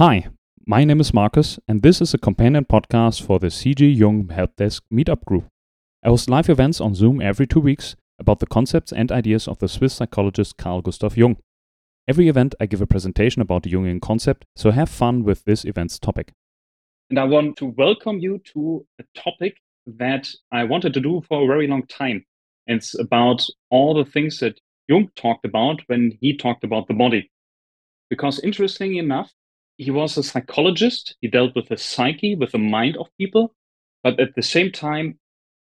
Hi, my name is Marcus, and this is a companion podcast for the C.G. Jung Helpdesk Meetup Group. I host live events on Zoom every 2 weeks about the concepts and ideas of the Swiss psychologist Carl Gustav Jung. Every event, I give a presentation about the Jungian concept, so have fun with this event's topic. And I want to welcome you to a topic that I wanted to do for a very long time. It's about all the things that Jung talked about when he talked about the body. Because interestingly enough, he was a psychologist. He dealt with the psyche, with the mind of people. But at the same time,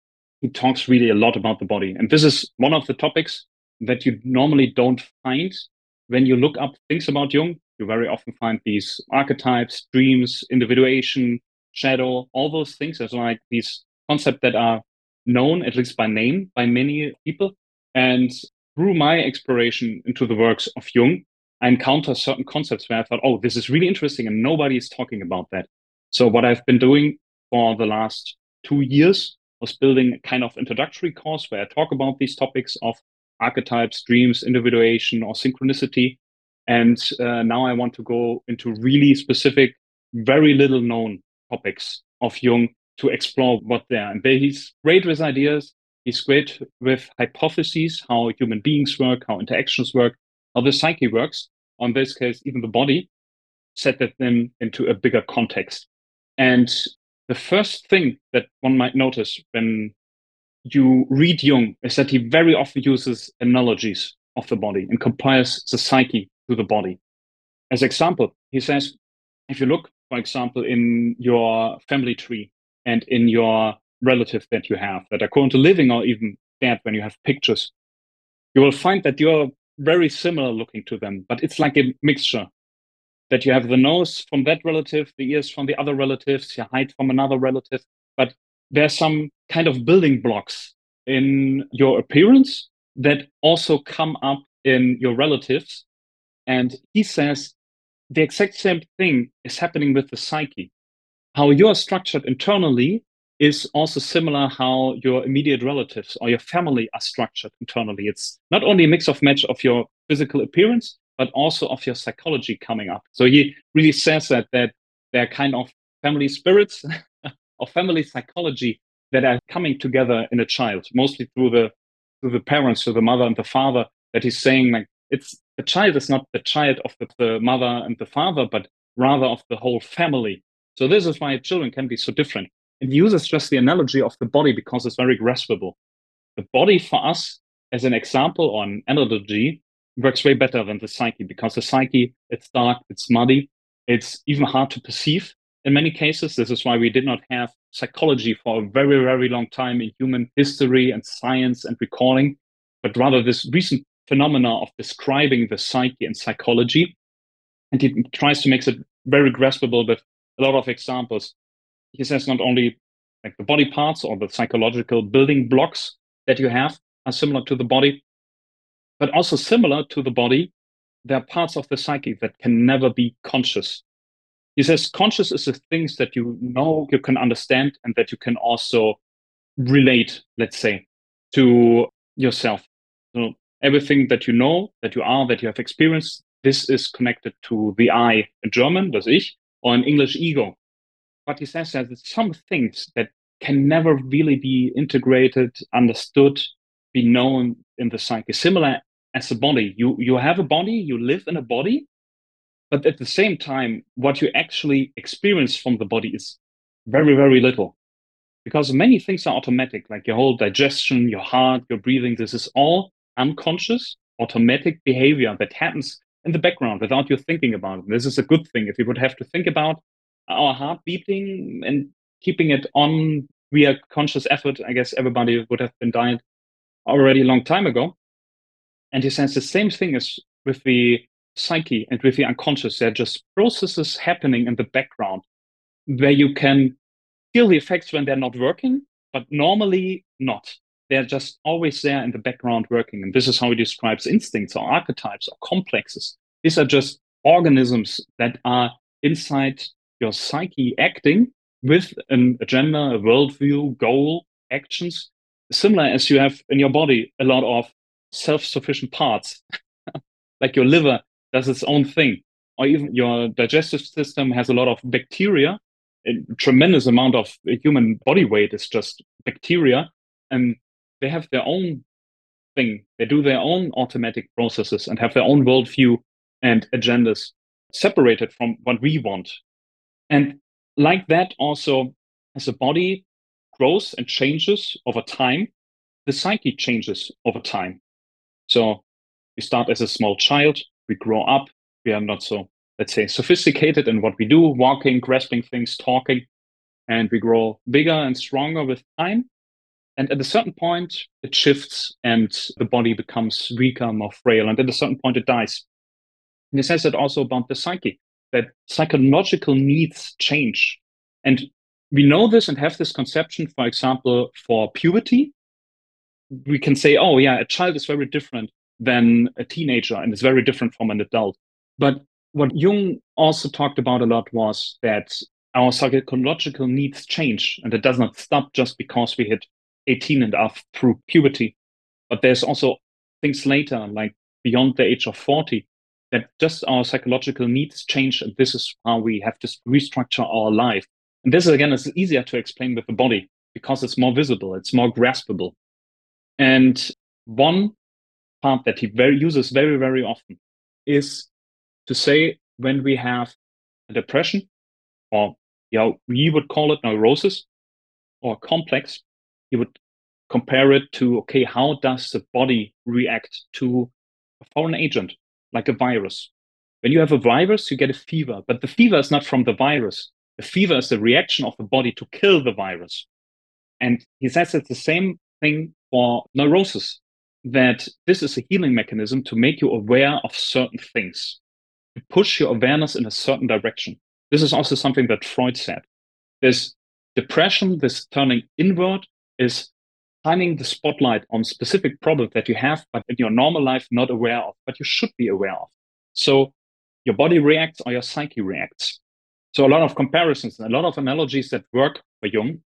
he talks really a lot about the body. And this is one of the topics that you normally don't find when you look up things about Jung. You very often find these archetypes, dreams, individuation, shadow, all those things as like these concepts that are known, at least by name, by many people. And through my exploration into the works of Jung, I encounter certain concepts where I thought, oh, this is really interesting and nobody is talking about that. So what I've been doing for the last 2 years was building a kind of introductory course where I talk about these topics of archetypes, dreams, individuation, or synchronicity. And now I want to go into really specific, very little known topics of Jung to explore what they are. And he's great with ideas. He's great with hypotheses, how human beings work, how interactions work, how the psyche works. On this case, even the body, set that then into a bigger context. And the first thing that one might notice when you read Jung is that he very often uses analogies of the body and compares the psyche to the body. As example, he says, if you look, for example, in your family tree and in your relative that you have that are currently living or even dead when you have pictures, you will find that you're very similar looking to them, but it's like a mixture that you have the nose from that relative, the ears from the other relatives, your height from another relative. But there's some kind of building blocks in your appearance that also come up in your relatives. And he says the exact same thing is happening with the psyche. How you are structured internally is also similar how your immediate relatives or your family are structured internally. It's not only a mix of match of your physical appearance, but also of your psychology coming up. So he really says that they're kind of family spirits or family psychology that are coming together in a child, mostly through the parents, so the mother and the father, that he's saying like it's the child is not the child of the mother and the father, but rather of the whole family. So this is why children can be so different. It uses just the analogy of the body because it's very graspable. The body for us, as an example or an analogy, works way better than the psyche because the psyche, it's dark, it's muddy, it's even hard to perceive in many cases. This is why we did not have psychology for a very, very long time in human history and science and recording, but rather this recent phenomena of describing the psyche and psychology. And he tries to make it very graspable with a lot of examples. He says not only like the body parts or the psychological building blocks that you have are similar to the body, but also similar to the body, there are parts of the psyche that can never be conscious. He says conscious is the things that you know, you can understand, and that you can also relate, let's say, to yourself. So everything that you know, that you are, that you have experienced, this is connected to the I in German, das Ich, or in English, ego. But he says that some things that can never really be integrated, understood, be known in the psyche, similar as a body. You have a body, you live in a body, but at the same time, what you actually experience from the body is very, very little. Because many things are automatic, like your whole digestion, your heart, your breathing. This is all unconscious, automatic behavior that happens in the background without you thinking about it. This is a good thing. If you would have to think about our heart beating and keeping it on via conscious effort, I guess everybody would have been died already a long time ago. And he says the same thing is with the psyche and with the unconscious. There are just processes happening in the background where you can feel the effects when they're not working, but normally not. They're just always there in the background working. And this is how he describes instincts or archetypes or complexes. These are just organisms that are inside your psyche acting with an agenda, a worldview, goal, actions, similar as you have in your body a lot of self-sufficient parts. Like your liver does its own thing. or even your digestive system has a lot of bacteria. A tremendous amount of human body weight is just bacteria, and they have their own thing. They do their own automatic processes and have their own worldview and agendas separated from what we want. And like that, also, as the body grows and changes over time, the psyche changes over time. So we start as a small child, we grow up, we are not so, let's say, sophisticated in what we do, walking, grasping things, talking, and we grow bigger and stronger with time. And at a certain point, it shifts and the body becomes weaker, more frail. And at a certain point, it dies. And he says that also about the psyche, that psychological needs change. And we know this and have this conception, for example, for puberty. We can say, oh, yeah, a child is very different than a teenager and is very different from an adult. But what Jung also talked about a lot was that our psychological needs change, and it does not stop just because we hit 18 and are through puberty. But there's also things later, like beyond the age of 40, that just our psychological needs change. And this is how we have to restructure our life. And this, again, is easier to explain with the body because it's more visible, it's more graspable. And one part that he uses very, very often is to say when we have a depression, or we would call it neurosis or complex, he would compare it to, okay, how does the body react to a foreign agent, like a virus? When you have a virus, you get a fever, but the fever is not from the virus. The fever is the reaction of the body to kill the virus. And he says it's the same thing for neurosis, that this is a healing mechanism to make you aware of certain things, to push your awareness in a certain direction. This is also something that Freud said. This depression, this turning inward, is shining the spotlight on specific problems that you have, but in your normal life, not aware of, but you should be aware of. So your body reacts or your psyche reacts. So a lot of comparisons and a lot of analogies that work for Jung.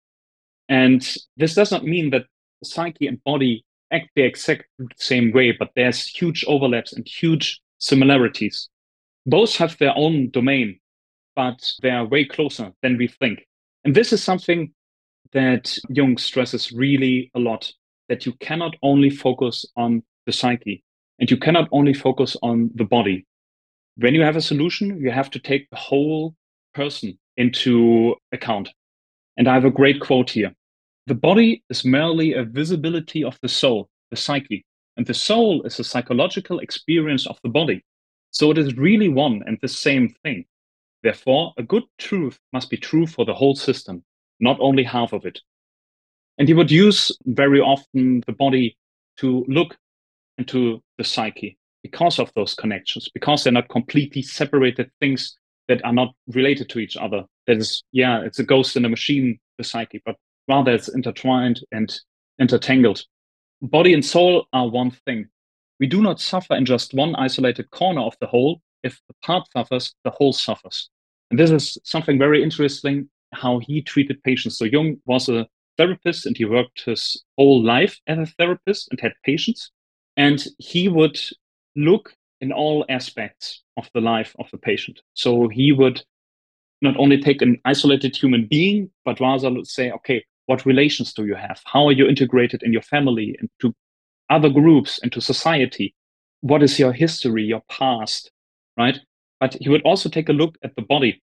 And this does not mean that the psyche and body act the exact same way, but there's huge overlaps and huge similarities. Both have their own domain, but they are way closer than we think. And this is something that Jung stresses really a lot, that you cannot only focus on the psyche and you cannot only focus on the body. When you have a solution, you have to take the whole person into account. And I have a great quote here. The body is merely a visibility of the soul, the psyche, and the soul is a psychological experience of the body. So it is really one and the same thing. Therefore, a good truth must be true for the whole system, not only half of it. And he would use very often the body to look into the psyche because of those connections, because they're not completely separated things that are not related to each other. That is, yeah, it's a ghost in a machine, the psyche, but rather it's intertwined and intertangled. Body and soul are one thing. We do not suffer in just one isolated corner of the whole. If the part suffers, the whole suffers. And this is something very interesting, how he treated patients. So Jung was a therapist and he worked his whole life as a therapist and had patients. And he would look in all aspects of the life of the patient. So he would not only take an isolated human being, but rather say, okay, what relations do you have? How are you integrated in your family, into other groups, into society? What is your history, your past, right? But he would also take a look at the body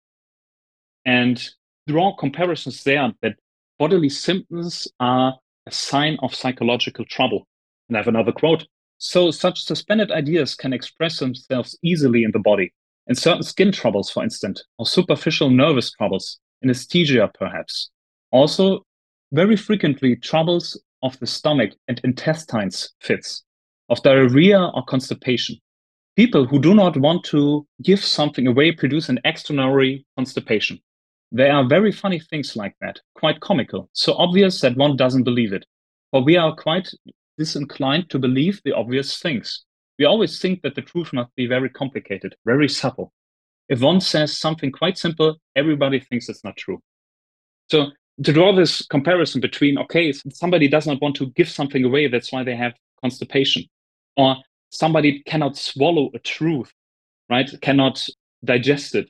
and draw comparisons there that bodily symptoms are a sign of psychological trouble. And I have another quote. So such suspended ideas can express themselves easily in the body, in certain skin troubles, for instance, or superficial nervous troubles, anesthesia perhaps. Also, very frequently, troubles of the stomach and intestines fits, of diarrhea or constipation. People who do not want to give something away produce an extraordinary constipation. There are very funny things like that, quite comical, so obvious that one doesn't believe it. For we are quite disinclined to believe the obvious things. We always think that the truth must be very complicated, very subtle. If one says something quite simple, everybody thinks it's not true. So to draw this comparison between, okay, somebody does not want to give something away, that's why they have constipation. Or somebody cannot swallow a truth, right? Cannot digested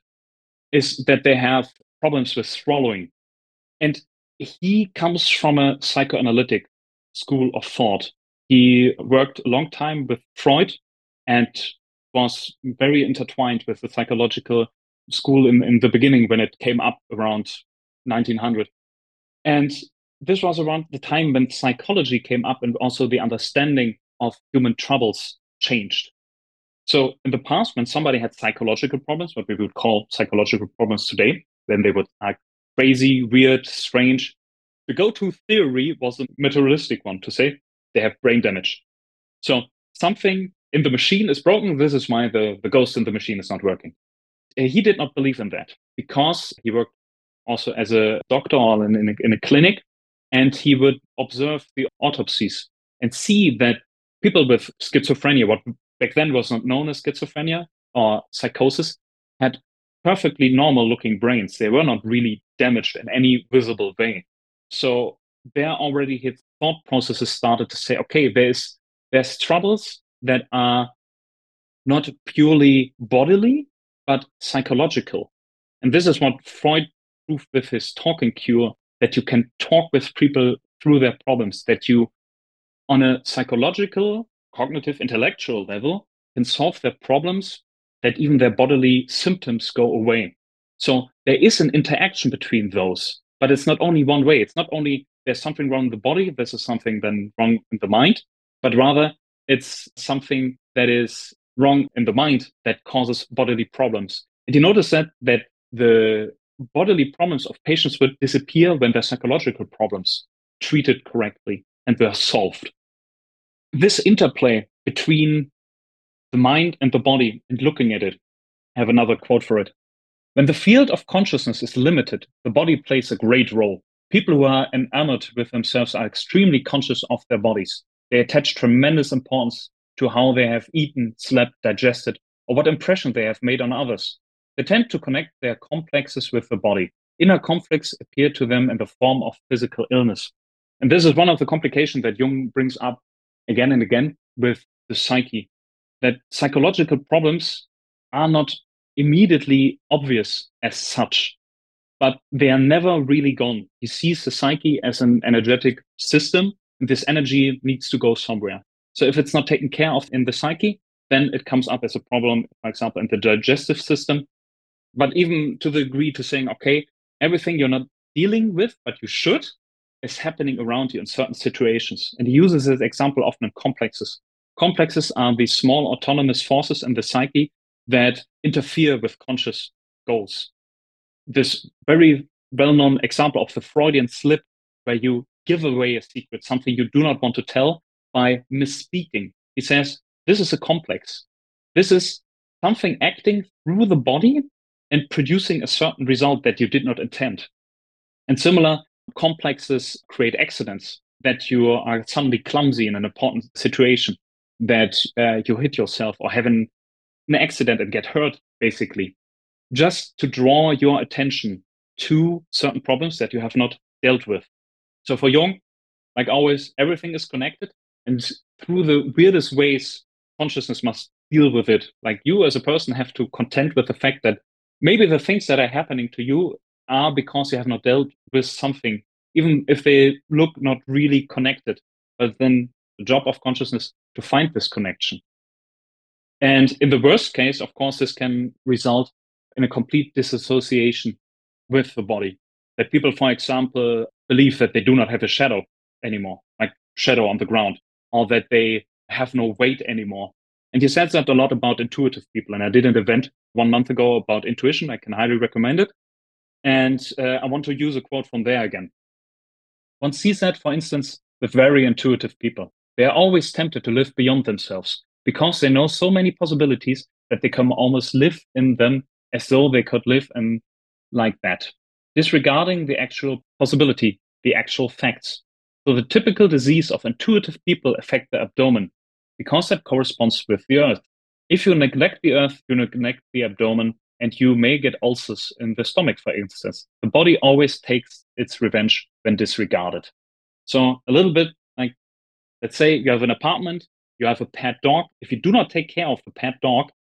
is that they have problems with swallowing. And he comes from a psychoanalytic school of thought. He worked a long time with Freud and was very intertwined with the psychological school in the beginning when it came up around 1900. And this was around the time when psychology came up and also the understanding of human troubles changed. So in the past, when somebody had psychological problems, what we would call psychological problems today, then they would act crazy, weird, strange. The go-to theory was a materialistic one to say they have brain damage. So something in the machine is broken. This is why the ghost in the machine is not working. He did not believe in that because he worked also as a doctor or in a clinic, and he would observe the autopsies and see that people with schizophrenia, what back then was not known as schizophrenia or psychosis, had perfectly normal looking brains. They were not really damaged in any visible way. So there already his thought processes started to say, okay, there's troubles that are not purely bodily, but psychological. And this is what Freud proved with his talking cure, that you can talk with people through their problems, that you, on a psychological, cognitive, intellectual level, can solve their problems, that even their bodily symptoms go away. So there is an interaction between those, but it's not only one way. It's not only there's something wrong in the body, this is something then wrong in the mind, but rather it's something that is wrong in the mind that causes bodily problems. And you notice that the bodily problems of patients would disappear when their psychological problems treated correctly and were solved. This interplay between the mind and the body and looking at it, I have another quote for it. When the field of consciousness is limited, the body plays a great role. People who are enamored with themselves are extremely conscious of their bodies. They attach tremendous importance to how they have eaten, slept, digested, or what impression they have made on others. They tend to connect their complexes with the body. Inner conflicts appear to them in the form of physical illness. And this is one of the complications that Jung brings up again and again with the psyche, that psychological problems are not immediately obvious as such, but they are never really gone. He sees the psyche as an energetic system, and this energy needs to go somewhere. So if it's not taken care of in the psyche, then it comes up as a problem, for example, in the digestive system. But even to the degree to saying, okay, everything you're not dealing with, but you should, is happening around you in certain situations. And he uses this example often in complexes. Complexes are these small autonomous forces in the psyche that interfere with conscious goals. This very well-known example of the Freudian slip, where you give away a secret, something you do not want to tell, by misspeaking. He says, this is a complex. This is something acting through the body and producing a certain result that you did not intend. And similar complexes create accidents, that you are suddenly clumsy in an important situation, that you hit yourself or have an accident and get hurt, basically, just to draw your attention to certain problems that you have not dealt with. So for Jung, like always, everything is connected, and through the weirdest ways, consciousness must deal with it. Like you as a person have to contend with the fact that maybe the things that are happening to you are because you have not dealt with something, even if they look not really connected. But then the job of consciousness to find this connection. And in the worst case, of course, this can result in a complete disassociation with the body. That people, for example, believe that they do not have a shadow anymore, like shadow on the ground, or that they have no weight anymore. And he says that a lot about intuitive people. And I did an event 1 month ago about intuition. I can highly recommend it. And I want to use a quote from there again. One sees that, for instance, with very intuitive people. They are always tempted to live beyond themselves because they know so many possibilities that they can almost live in them as though they could live in like that, disregarding the actual possibility, the actual facts. So the typical disease of intuitive people affect the abdomen because that corresponds with the earth. If you neglect the earth, you neglect the abdomen, and you may get ulcers in the stomach, for instance. The body always takes its revenge when disregarded. So a little bit like, let's say you have an apartment, you have a pet dog. If you do not take care of the pet dog,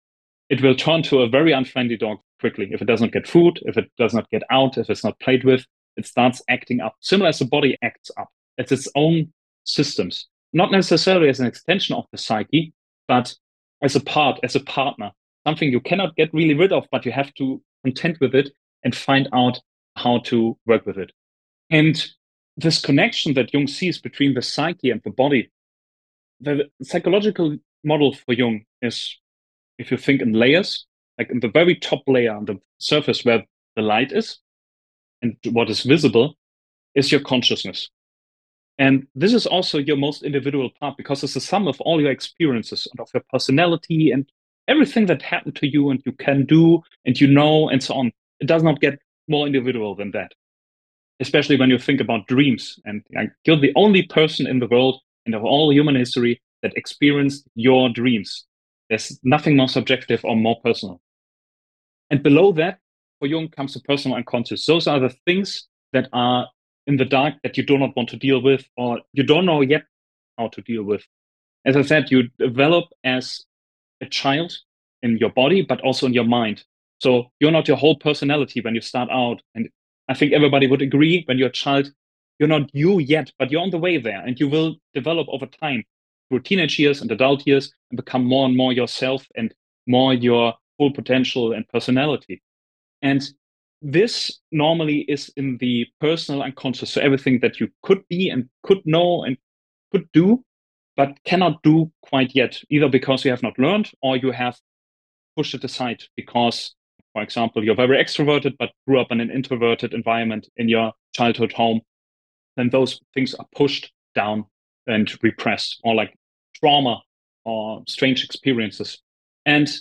it will turn to a very unfriendly dog quickly. If it does not get food, if it does not get out, if it's not played with, it starts acting up, similar as the body acts up. It's its own systems, not necessarily as an extension of the psyche, but as a part, as a partner, something you cannot get really rid of, but you have to contend with it and find out how to work with it. And this connection that Jung sees between the psyche and the body, the psychological model for Jung is, if you think in layers, like in the very top layer on the surface where the light is and what is visible is your consciousness. And this is also your most individual part because it's the sum of all your experiences and of your personality and everything that happened to you and you can do and you know and so on. It does not get more individual than that, especially when you think about dreams. And you're the only person in the world and of all human history that experienced your dreams. There's nothing more subjective or more personal. And below that, for Jung, comes the personal unconscious. Those are the things that are in the dark that you do not want to deal with, or you don't know yet how to deal with. As I said, you develop as a child in your body, but also in your mind. So you're not your whole personality when you start out. And I think everybody would agree when you're a child, you're not you yet, but you're on the way there and you will develop over time through teenage years and adult years and become more and more yourself and more your full potential and personality. And this normally is in the personal unconscious. So everything that you could be and could know and could do, but cannot do quite yet, either because you have not learned or you have pushed it aside because, for example, you're very extroverted, but grew up in an introverted environment in your childhood home. Then those things are pushed down and repressed, or like trauma or strange experiences. And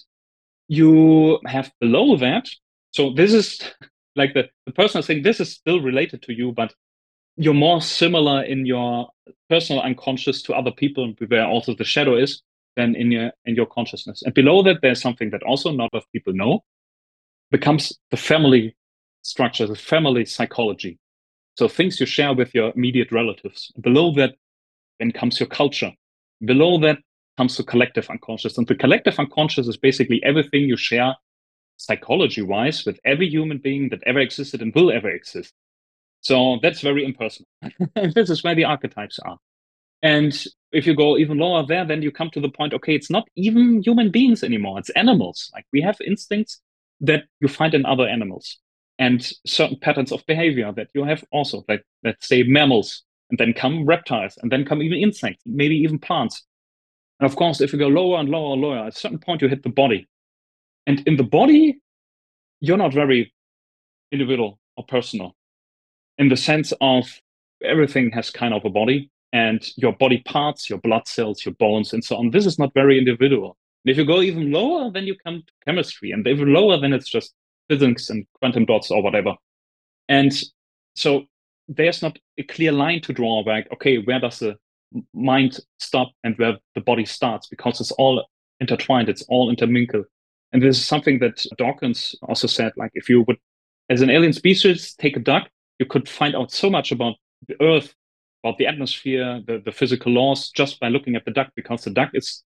you have below that, so this is like the personal thing, this is still related to you, but you're more similar in your personal unconscious to other people, where also the shadow is, than in your consciousness. And below that, there's something that also not a lot of people know, becomes the family structure, the family psychology. So things you share with your immediate relatives. Below that, then comes your culture. Below that comes the collective unconscious. And the collective unconscious is basically everything you share psychology-wise with every human being that ever existed and will ever exist. So that's very impersonal. This is where the archetypes are. And if you go even lower there, then you come to the point, okay, it's not even human beings anymore. It's animals. Like we have instincts that you find in other animals and certain patterns of behavior that you have also, like let's say mammals, and then come reptiles, and then come even insects, maybe even plants. And of course, if you go lower and lower and lower, at a certain point, you hit the body. And in the body, you're not very individual or personal in the sense of everything has kind of a body and your body parts, your blood cells, your bones, and so on. This is not very individual. And if you go even lower, then you come to chemistry. And even lower, then it's just physics and quantum dots or whatever. And so there's not a clear line to draw back, okay, where does the mind stop and where the body starts? Because it's all intertwined, it's all intermingled. And this is something that Dawkins also said, like if you would, as an alien species, take a duck, you could find out so much about the Earth, about the atmosphere, the physical laws, just by looking at the duck, because the duck is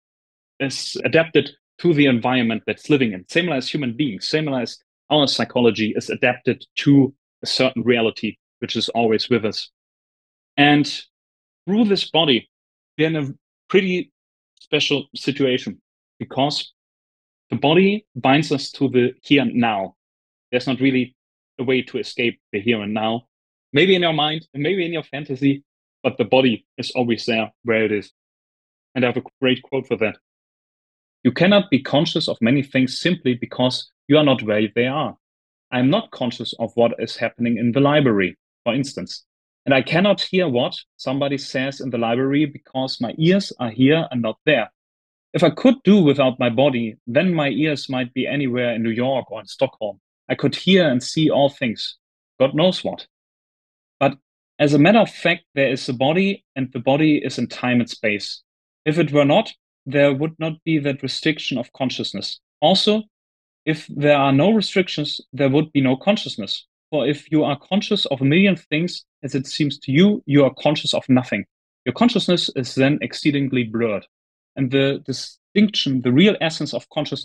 adapted to the environment that's living in. Similar as human beings, similar as our psychology is adapted to a certain reality, which is always with us. And through this body, we're in a pretty special situation because the body binds us to the here and now. There's not really a way to escape the here and now. Maybe in your mind, and maybe in your fantasy, but the body is always there where it is. And I have a great quote for that. You cannot be conscious of many things simply because you are not where they are. I'm not conscious of what is happening in the library, for instance. And I cannot hear what somebody says in the library because my ears are here and not there. If I could do without my body, then my ears might be anywhere in New York or in Stockholm. I could hear and see all things, God knows what. But as a matter of fact, there is a body, and the body is in time and space. If it were not, there would not be that restriction of consciousness. Also, if there are no restrictions, there would be no consciousness. For if you are conscious of a million things, as it seems to you, you are conscious of nothing. Your consciousness is then exceedingly blurred. And the distinction, the real essence of consciousness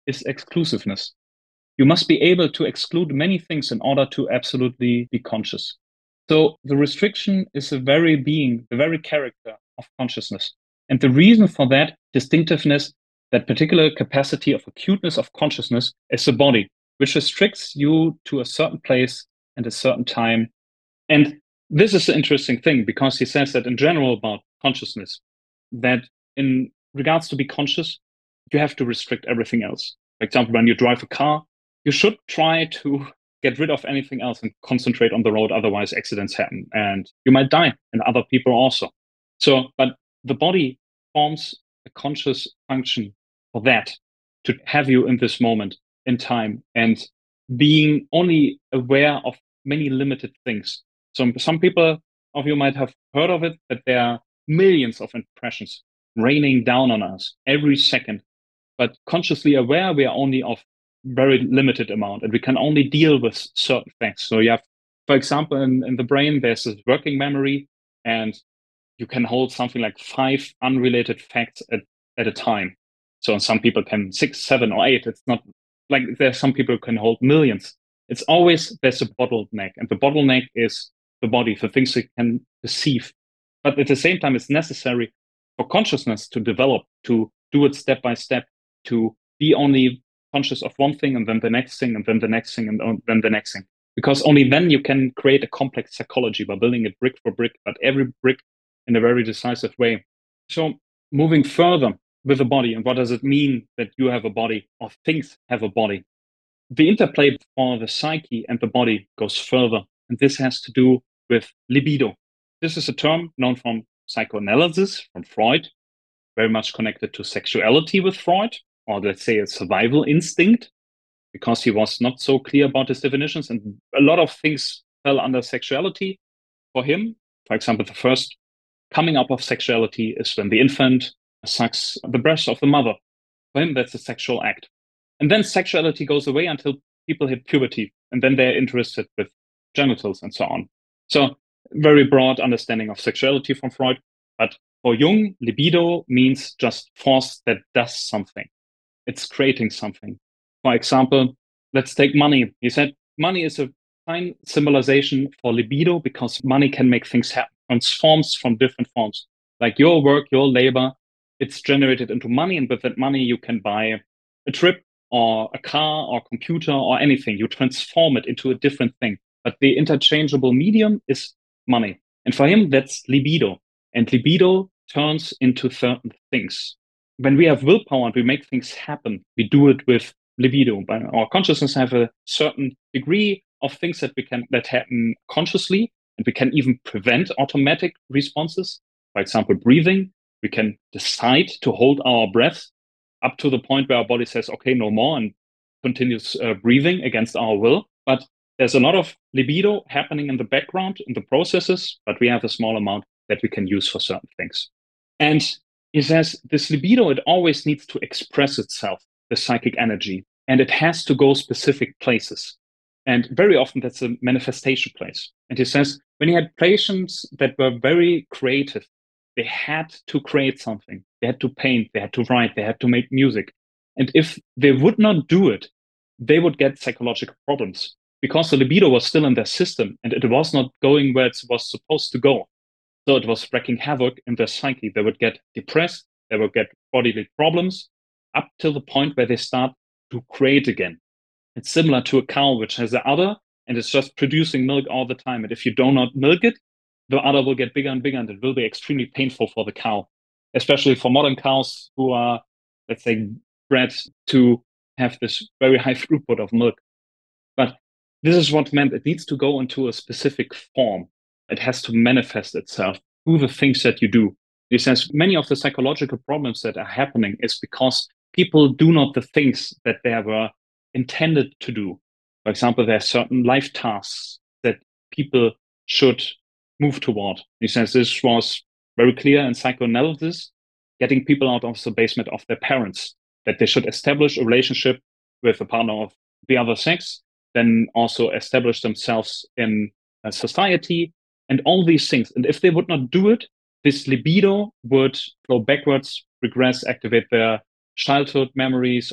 is exclusiveness. You must be able to exclude many things in order to absolutely be conscious. So the restriction is the very being, the very character of consciousness. And the reason for that distinctiveness, that particular capacity of acuteness of consciousness, is the body, which restricts you to a certain place and a certain time. And this is the interesting thing, because he says that in general about consciousness, that in regards to be conscious, you have to restrict everything else. For example, when you drive a car, you should try to get rid of anything else and concentrate on the road. Otherwise, accidents happen and you might die, and other people also. So, but the body forms a conscious function for that, to have you in this moment in time and being only aware of many limited things. So some people of you might have heard of it, that there are millions of impressions raining down on us every second. But consciously aware, we are only of very limited amount, and we can only deal with certain things. So you have, for example, in the brain, there's this working memory, and you can hold something like 5 unrelated facts at a time. So some people can 6, 7, or 8. It's not like there's some people who can hold millions. It's always there's a bottleneck, and the bottleneck is the body, the things we can perceive. But at the same time, it's necessary for consciousness to develop, to do it step by step, to be only conscious of one thing and then the next thing and then the next thing and then the next thing. Because only then you can create a complex psychology by building it brick for brick, but every brick in a very decisive way. So moving further with the body, and what does it mean that you have a body or things have a body? The interplay for the psyche and the body goes further, and this has to do with libido. This is a term known from psychoanalysis, from Freud, very much connected to sexuality with Freud, or let's say a survival instinct, because he was not so clear about his definitions. And a lot of things fell under sexuality for him. For example, the first coming up of sexuality is when the infant sucks the breast of the mother. For him, that's a sexual act. And then sexuality goes away until people hit puberty, and then they're interested with genitals and so on. So very broad understanding of sexuality from Freud. But for Jung, libido means just force that does something. It's creating something. For example, let's take money. He said money is a fine symbolization for libido because money can make things happen, transforms from different forms. Like your work, your labor, it's generated into money, and with that money, you can buy a trip or a car or computer or anything. You transform it into a different thing. But the interchangeable medium is money. And for him, that's libido. And libido turns into certain things. When we have willpower and we make things happen, we do it with libido. But our consciousness have a certain degree of things that happen consciously, and we can even prevent automatic responses. For example, breathing. We can decide to hold our breath up to the point where our body says, okay, no more, and continues breathing against our will. But there's a lot of libido happening in the background, in the processes, but we have a small amount that we can use for certain things. And he says this libido, it always needs to express itself, the psychic energy, and it has to go specific places. And very often that's a manifestation place. And he says when he had patients that were very creative, they had to create something. They had to paint, they had to write, they had to make music. And if they would not do it, they would get psychological problems because the libido was still in their system and it was not going where it was supposed to go. So it was wreaking havoc in their psyche. They would get depressed, they would get bodily problems up till the point where they start to create again. It's similar to a cow which has an udder and it's just producing milk all the time. And if you do not milk it, the udder will get bigger and bigger, and it will be extremely painful for the cow, especially for modern cows who are, let's say, bred to have this very high throughput of milk. But this is what meant it needs to go into a specific form. It has to manifest itself through the things that you do. He says many of the psychological problems that are happening is because people do not the things that they were intended to do. For example, there are certain life tasks that people should move toward. He says this was very clear in psychoanalysis, getting people out of the basement of their parents, that they should establish a relationship with a partner of the other sex, then also establish themselves in a society and all these things. And if they would not do it, this libido would go backwards, regress, activate their childhood memories, or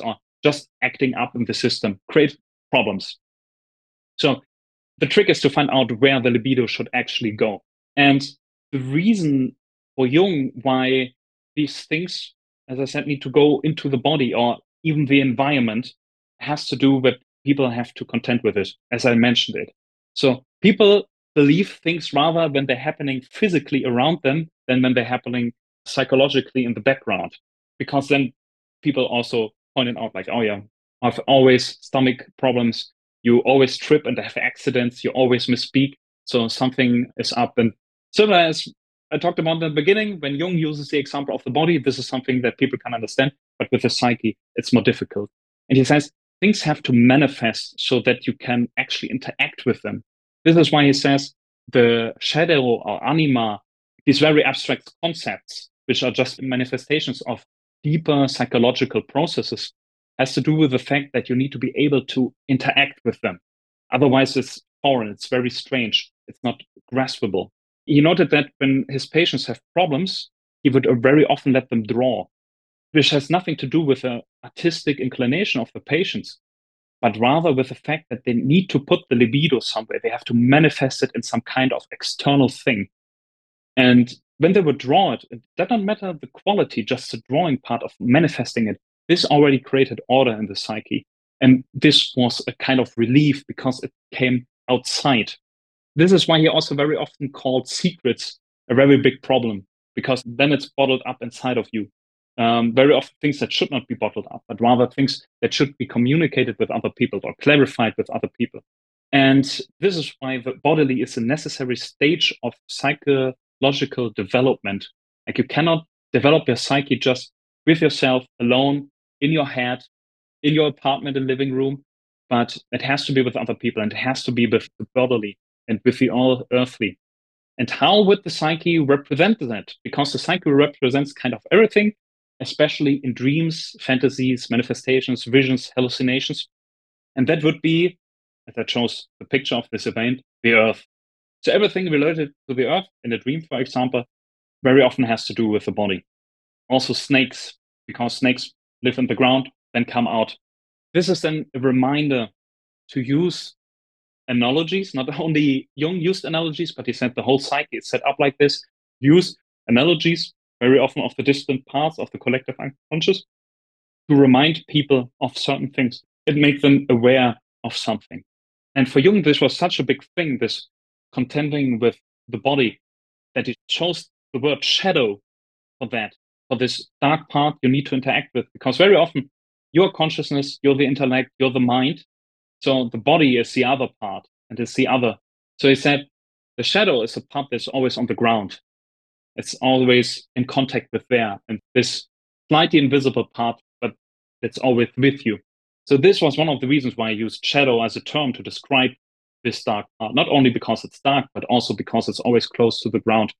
just acting up in the system, create problems. So the trick is to find out where the libido should actually go. And the reason for Jung why these things, as I said, need to go into the body or even the environment has to do with people have to contend with it, as I mentioned it. So people believe things rather when they're happening physically around them than when they're happening psychologically in the background. Because then people also pointed out like, oh yeah, I've always stomach problems. You always trip and have accidents. You always misspeak. So something is up. And similar as I talked about in the beginning, when Jung uses the example of the body, this is something that people can understand. But with the psyche, it's more difficult. And he says things have to manifest so that you can actually interact with them. This is why he says the shadow or anima, these very abstract concepts, which are just manifestations of deeper psychological processes, has to do with the fact that you need to be able to interact with them. Otherwise, it's foreign, it's very strange, it's not graspable. He noted that when his patients have problems, he would very often let them draw, which has nothing to do with the artistic inclination of the patients, but rather with the fact that they need to put the libido somewhere. They have to manifest it in some kind of external thing. And when they would draw it, it did not matter the quality, just the drawing part of manifesting it. This already created order in the psyche. And this was a kind of relief because it came outside. This is why he also very often called secrets a very big problem, because then it's bottled up inside of you. Very often things that should not be bottled up, but rather things that should be communicated with other people or clarified with other people. And this is why the bodily is a necessary stage of psychological development. Like you cannot develop your psyche just with yourself alone in your head, in your apartment and living room, but it has to be with other people and it has to be with the bodily and with the all earthly. And how would the psyche represent that? Because the psyche represents kind of everything, especially in dreams, fantasies, manifestations, visions, hallucinations. And that would be, as I chose the picture of this event, the earth. So everything related to the earth in a dream, for example, very often has to do with the body. Also snakes, because snakes live in the ground, then come out. This is then a reminder to use analogies. Not only Jung used analogies, but he said the whole psyche is set up like this. Use analogies, very often of the distant parts of the collective unconscious, to remind people of certain things. It makes them aware of something. And for Jung, this was such a big thing, this contending with the body, that he chose the word shadow for that, for this dark part you need to interact with. Because very often, your consciousness, you're the intellect, you're the mind. So the body is the other part and is the other. So he said, the shadow is a part that's always on the ground. It's always in contact with there. And this slightly invisible part, but it's always with you. So this was one of the reasons why I used shadow as a term to describe this dark part, not only because it's dark, but also because it's always close to the ground.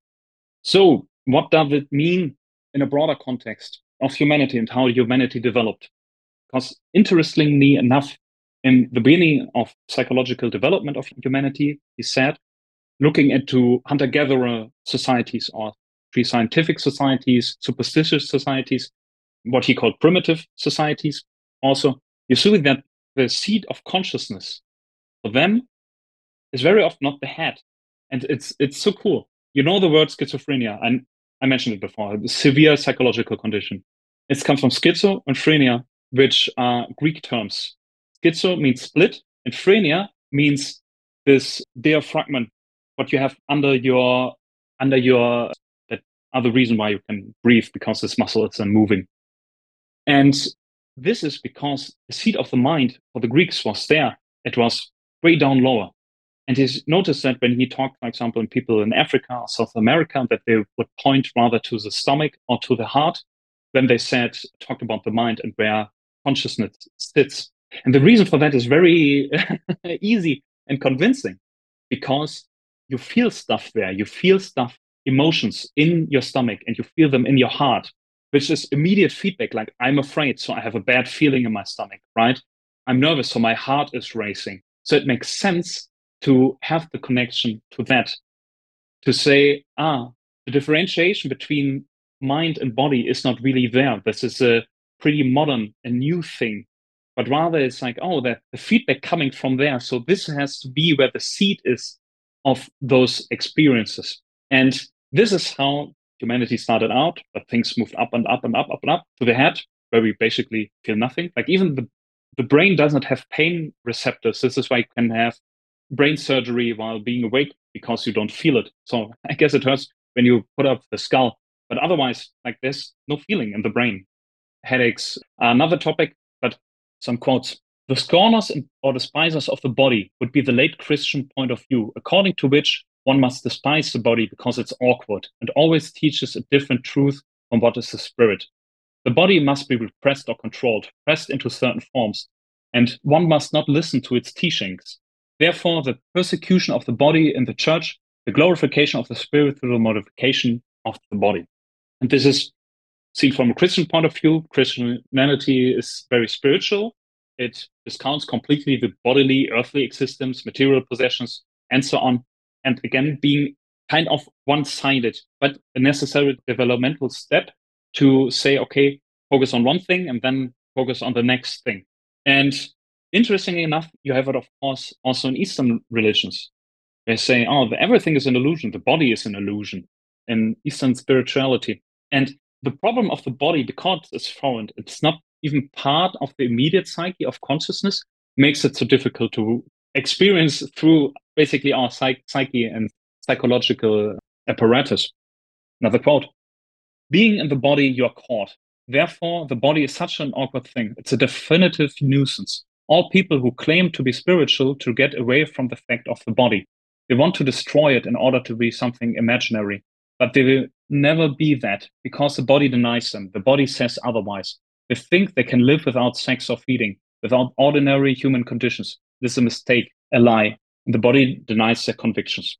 So what does it mean in a broader context of humanity and how humanity developed? Because interestingly enough, in the beginning of psychological development of humanity, he said, looking into hunter-gatherer societies or pre-scientific societies, superstitious societies, what he called primitive societies, also, you see that the seat of consciousness for them is very often not the head. And it's so cool. You know the word schizophrenia, and I mentioned it before, the severe psychological condition. It comes from schizo and phrenia, which are Greek terms. Schizo means split, and phrenia means this diaphragm, what you have under your that are the reason why you can breathe, because this muscle is then moving. And this is because the seat of the mind for the Greeks was there. It was way down lower. And he's noticed that when he talked, for example, in people in Africa or South America, that they would point rather to the stomach or to the heart when they talked about the mind and where consciousness sits. And the reason for that is very easy and convincing, because you feel stuff there. You feel stuff, emotions in your stomach, and you feel them in your heart, which is immediate feedback. Like, I'm afraid, so I have a bad feeling in my stomach, right? I'm nervous, so my heart is racing. So it makes sense to have the connection to that, to say, the differentiation between mind and body is not really there. This is a pretty modern, a new thing. but rather it's like, oh, the feedback coming from there. So this has to be where the seed is of those experiences. And this is how humanity started out, but things moved up and up and up, up and up to the head, where we basically feel nothing. Like even the brain does not have pain receptors. This is why you can have brain surgery while being awake because you don't feel it. So I guess it hurts when you put up the skull, but otherwise, like there's no feeling in the brain. Headaches are another topic, but some quotes. The scorners or despisers of the body would be the late Christian point of view, according to which one must despise the body because it's awkward and always teaches a different truth from what is the spirit. The body must be repressed or controlled, pressed into certain forms, and one must not listen to its teachings. Therefore, the persecution of the body in the church, the glorification of the spirit through the modification of the body. And this is seen from a Christian point of view. Christianity is very spiritual. It discounts completely the bodily, earthly existence, material possessions, and so on. And again, being kind of one-sided, but a necessary developmental step to say, okay, focus on one thing and then focus on the next thing. And interestingly enough, you have it, of course, also in Eastern religions. They say, oh, everything is an illusion. The body is an illusion in Eastern spirituality. And the problem of the body, because it's foreign, it's not even part of the immediate psyche of consciousness, makes it so difficult to experience through basically our psyche and psychological apparatus. Another quote, being in the body, you are caught. Therefore, the body is such an awkward thing. It's a definitive nuisance. All people who claim to be spiritual to get away from the fact of the body. They want to destroy it in order to be something imaginary. But they will never be that because the body denies them. The body says otherwise. They think they can live without sex or feeding, without ordinary human conditions. This is a mistake, a lie. And the body denies their convictions.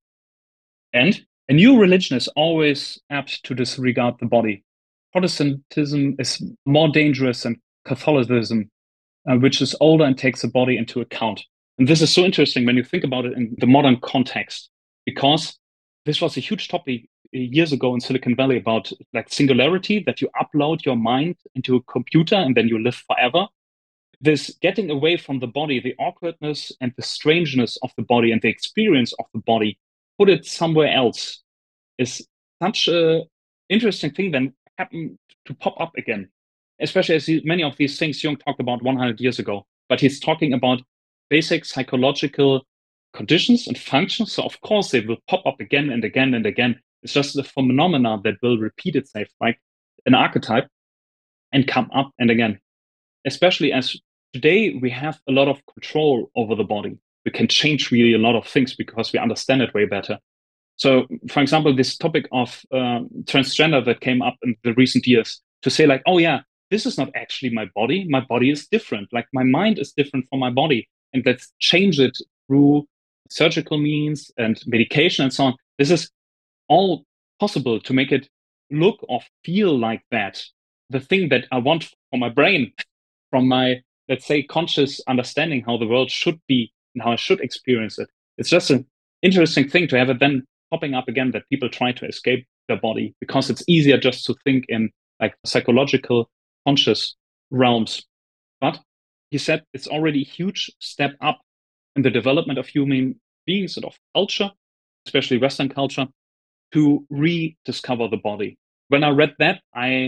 And a new religion is always apt to disregard the body. Protestantism is more dangerous than Catholicism, which is older and takes the body into account. And this is so interesting when you think about it in the modern context, because this was a huge topic years ago in Silicon Valley about like singularity, that you upload your mind into a computer and then you live forever. This getting away from the body, the awkwardness and the strangeness of the body and the experience of the body, put it somewhere else, is such a interesting thing then happened to pop up again, especially as many of these things Jung talked about 100 years ago. But he's talking about basic psychological conditions and functions. So of course they will pop up again and again and again. It's just a phenomena that will repeat itself like an archetype and come up and again. Especially as today we have a lot of control over the body. We can change really a lot of things because we understand it way better. So, for example, this topic of transgender that came up in the recent years, to say like, oh yeah, this is not actually my body. My body is different. Like my mind is different from my body. And let's change it through surgical means and medication and so on. This is all possible to make it look or feel like that. The thing that I want for my brain, from my, let's say, conscious understanding how the world should be and how I should experience it. It's just an interesting thing to have it then popping up again that people try to escape their body because it's easier just to think in like psychological conscious realms. But he said it's already a huge step up in the development of human beings and of culture, especially Western culture, to rediscover the body. When I read that,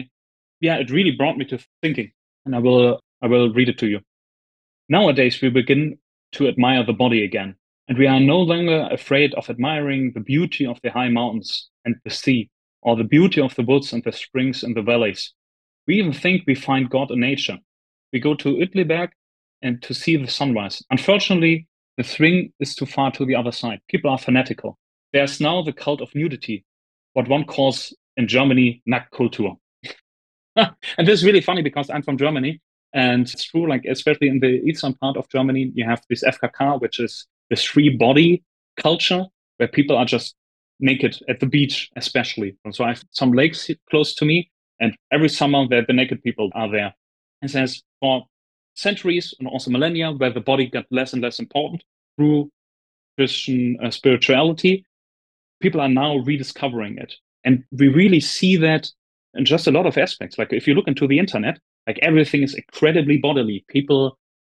it really brought me to thinking, and I will read it to you. Nowadays, we begin to admire the body again, and we are no longer afraid of admiring the beauty of the high mountains and the sea, or the beauty of the woods and the springs and the valleys. We even think we find God in nature. We go to Uetliberg and to see the sunrise. Unfortunately, the thing is too far to the other side. People are fanatical. There's now the cult of nudity, what one calls in Germany Nacktkultur. And this is really funny because I'm from Germany, and it's true, like especially in the eastern part of Germany, you have this FKK, which is this free body culture where people are just naked at the beach, especially. And so I have some lakes close to me, and every summer the naked people are there. And says for centuries and also millennia, where the body got less and less important through Christian spirituality, people are now rediscovering it. And we really see that in just a lot of aspects. Like if you look into the internet, like everything is incredibly bodily. People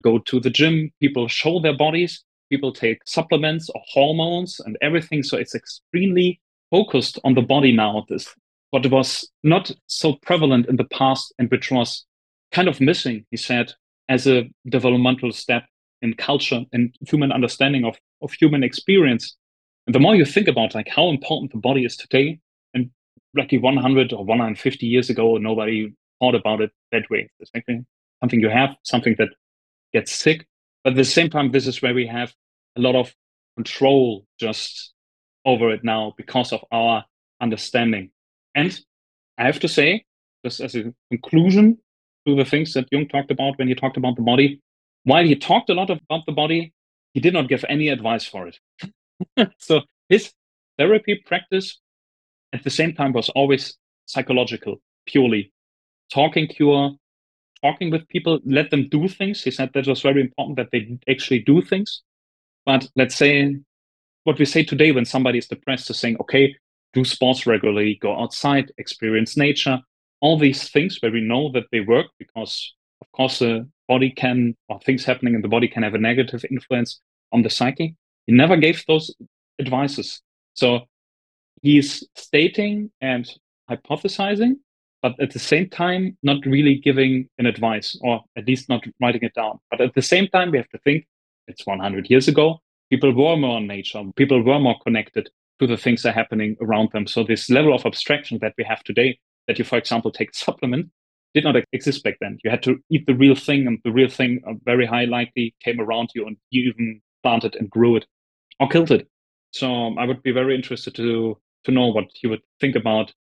go to the gym, people show their bodies, people take supplements or hormones and everything. So it's extremely focused on the body now. This what was not so prevalent in the past and which was kind of missing, he said, as a developmental step in culture and human understanding of human experience. And the more you think about like how important the body is today, and like 100 or 150 years ago, nobody thought about it that way. It's something you have, something that gets sick. But at the same time, this is where we have a lot of control just over it now because of our understanding. And I have to say, just as a conclusion to the things that Jung talked about when he talked about the body, while he talked a lot about the body, he did not give any advice for it. So his therapy practice at the same time was always psychological, purely talking with people, let them do things. He said that was very important that they actually do things. But let's say what we say today when somebody is depressed is saying, okay, do sports regularly, go outside, experience nature, all these things where we know that they work because, of course, the body can, or things happening in the body can have a negative influence on the psyche. He never gave those advices. So he's stating and hypothesizing, but at the same time, not really giving an advice, or at least not writing it down. But at the same time, we have to think it's 100 years ago. People were more in nature. People were more connected to the things that are happening around them. So this level of abstraction that we have today, that you, for example, take a supplement, did not exist back then. You had to eat the real thing, and the real thing very high likely came around you, and you even planted and grew it or killed it. So I would be very interested to know what you would think about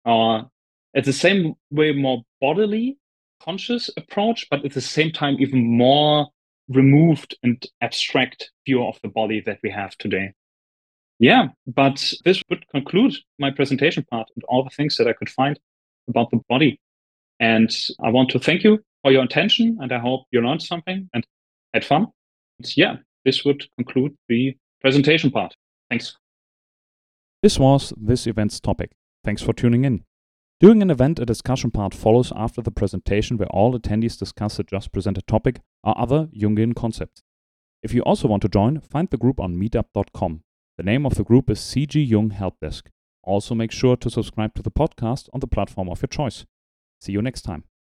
at the same way, more bodily conscious approach, but at the same time, even more removed and abstract view of the body that we have today. Yeah, but this would conclude my presentation part and all the things that I could find about the body. And I want to thank you for your attention, and I hope you learned something and had fun. And yeah, this would conclude the presentation part. Thanks. This was this event's topic. Thanks for tuning in. During an event, a discussion part follows after the presentation where all attendees discuss the just presented topic or other Jungian concepts. If you also want to join, find the group on meetup.com. The name of the group is CG Jung Help Desk. Also make sure to subscribe to the podcast on the platform of your choice. See you next time.